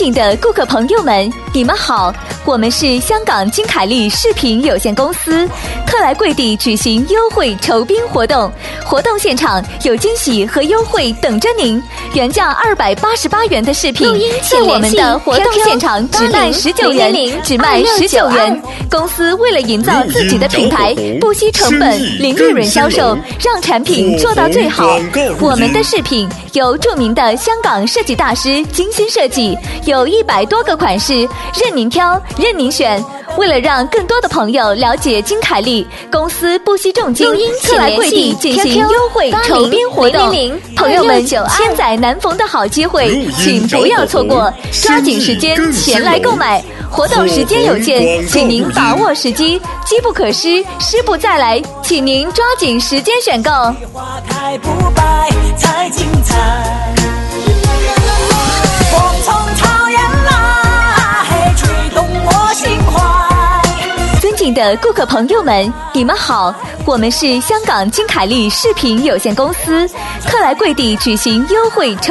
敬的顾客朋友们，你们好，我们是香港金凯利饰品有限公司，特来贵地举行优惠酬宾活动，活动现场有惊喜和优惠等着您。原价288元的饰品，在我们的活动现场只卖19元，只卖19元。公司为了营造自己的品牌，不惜成本、零利润销售，让产品做到最好。我们的饰品由著名的香港设计大师精心设计，有100多个款式，任您挑，任您选。为了让更多的朋友了解金凯利，公司不惜重金，特来贵地进行优惠酬宾活动。朋友们，千载难逢的好机会，请不要错过，抓紧时间前来购买。活动时间有限，请您把握时机，机不可失，失不再来，请您抓紧时间选购。 花开不败才精彩，风从草原来，吹动我心怀。 尊敬的顾客朋友们，你们好，我们是香港金凯利饰品有限公司，特来贵地举行优惠